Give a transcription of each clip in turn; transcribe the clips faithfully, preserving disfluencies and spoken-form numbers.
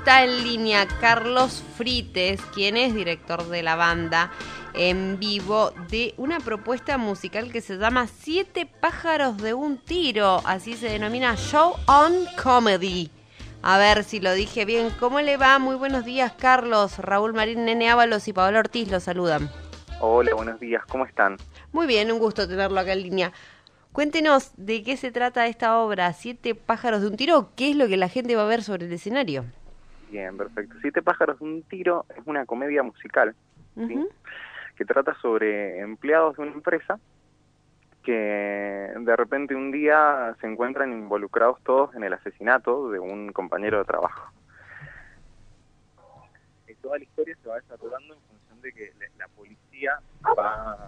está en línea Carlos Frites, quien es director de la banda en vivo de una propuesta musical que se llama Siete pájaros de un tiro, así se denomina Show on Comedy. A ver si lo dije bien. ¿Cómo le va? Muy buenos días, Carlos. Raúl Marín, Nene Ábalos y Paola Ortiz los saludan. Hola, buenos días. ¿Cómo están? Muy bien, un gusto tenerlo acá en línea. Cuéntenos de qué se trata esta obra, Siete pájaros de un tiro. ¿Qué es lo que la gente va a ver sobre el escenario? Bien, perfecto. Siete pájaros de un tiro es una comedia musical, ¿sí? Uh-huh. Que trata sobre empleados de una empresa que de repente un día se encuentran involucrados todos en el asesinato de un compañero de trabajo. Y toda la historia se va desarrollando en función de que la policía va...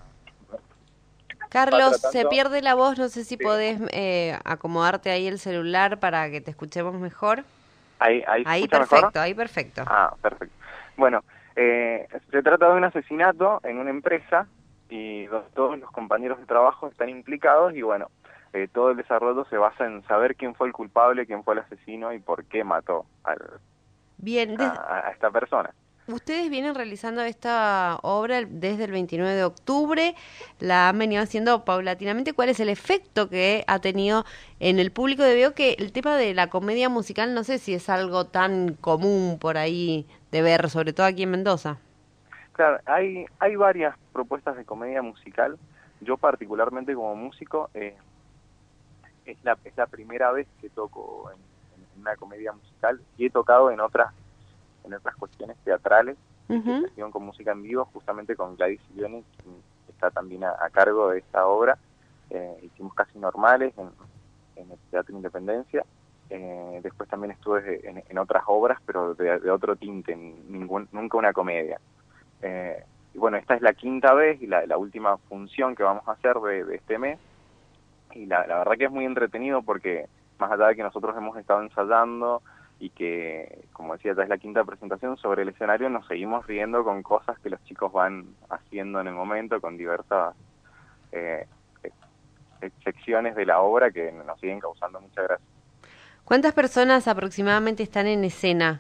Carlos, tratando... se pierde la voz, no sé si sí. podés eh, acomodarte ahí el celular para que te escuchemos mejor. Ahí, ahí, ahí ¿se perfecto, mejor? ahí perfecto. Ah, perfecto. Bueno, eh, se trata de un asesinato en una empresa y todos los compañeros de trabajo están implicados y bueno, eh, todo el desarrollo se basa en saber quién fue el culpable, quién fue el asesino y por qué mató al, Bien, des... a, a esta persona. Ustedes vienen realizando esta obra desde el veintinueve de octubre, la han venido haciendo paulatinamente. ¿Cuál es el efecto que ha tenido en el público? Veo que el tema de la comedia musical no sé si es algo tan común por ahí de ver, sobre todo aquí en Mendoza. Claro, hay, hay varias propuestas de comedia musical. Yo particularmente como músico, eh, es, la, es la primera vez que toco en, en una comedia musical y he tocado en otras en otras cuestiones teatrales, uh-huh. que con música en vivo, justamente con Gladys Silioni, que está también a, a cargo de esta obra. Eh, hicimos Casi Normales en, en el Teatro Independencia. Eh, después también estuve en, en otras obras, pero de, de otro tinte, ningún, nunca una comedia. Eh, y bueno, esta es la quinta vez y la, la última función que vamos a hacer de, de este mes. Y la, la verdad que es muy entretenido porque, más allá de que nosotros hemos estado ensayando, y que, como decía, ya es la quinta presentación, sobre el escenario nos seguimos riendo con cosas que los chicos van haciendo en el momento, con diversas eh, secciones de la obra que nos siguen causando mucha gracia. ¿Cuántas personas aproximadamente están en escena?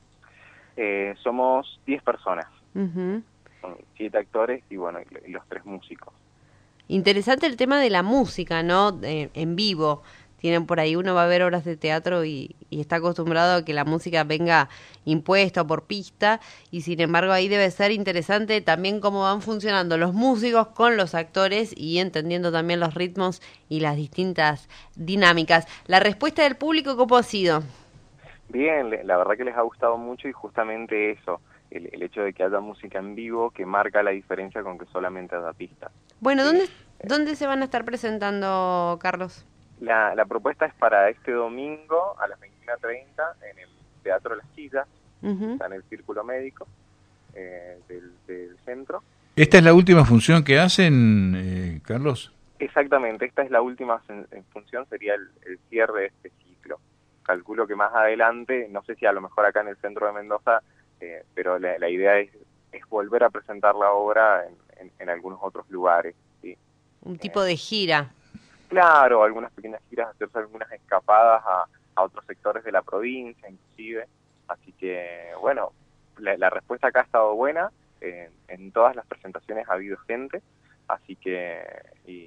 Eh, somos diez personas, uh-huh. Son siete actores y bueno, y los tres músicos. Interesante el tema de la música, ¿no? Eh, en vivo. Tienen por ahí, uno va a ver obras de teatro y, y está acostumbrado a que la música venga impuesta por pista, y sin embargo ahí debe ser interesante también cómo van funcionando los músicos con los actores y entendiendo también los ritmos y las distintas dinámicas. ¿La respuesta del público cómo ha sido? Bien, la verdad que les ha gustado mucho y justamente eso, el, el hecho de que haya música en vivo que marca la diferencia con que solamente haya pistas. Bueno, ¿sí? ¿dónde, eh, ¿dónde se van a estar presentando, Carlos? La, la propuesta es para este domingo a las veintiuna treinta en el Teatro Las Chillas, uh-huh. Está en el Círculo Médico eh, del, del centro. ¿Esta es la última función que hacen, eh, Carlos? Exactamente, esta es la última función, sería el, el cierre de este ciclo. Calculo que más adelante, no sé si a lo mejor acá en el centro de Mendoza, eh, pero la, la idea es, es volver a presentar la obra en, en, en algunos otros lugares. ¿sí? Un tipo eh, de gira. Claro, algunas pequeñas giras, hacerse algunas escapadas a, a otros sectores de la provincia, inclusive. Así que, bueno, la, la respuesta acá ha estado buena. Eh, en todas las presentaciones ha habido gente, así que y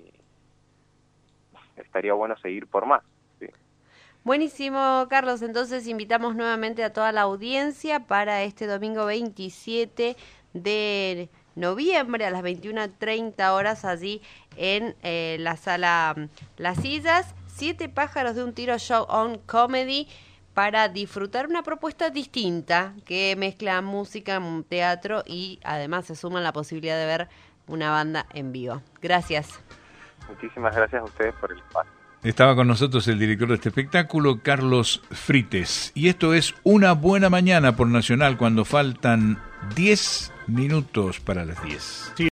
estaría bueno seguir por más. ¿sí? Buenísimo, Carlos. Entonces invitamos nuevamente a toda la audiencia para este domingo veintisiete de noviembre a las veintiuna treinta horas allí en eh, la sala Las Sillas, Siete pájaros de un tiro Show on Comedy, para disfrutar una propuesta distinta que mezcla música, teatro y además se suma la posibilidad de ver una banda en vivo. Gracias. Muchísimas gracias a ustedes por el espacio. Estaba con nosotros el director de este espectáculo, Carlos Frites. Y esto es Una Buena Mañana por Nacional, cuando faltan diez minutos para las diez. Sí.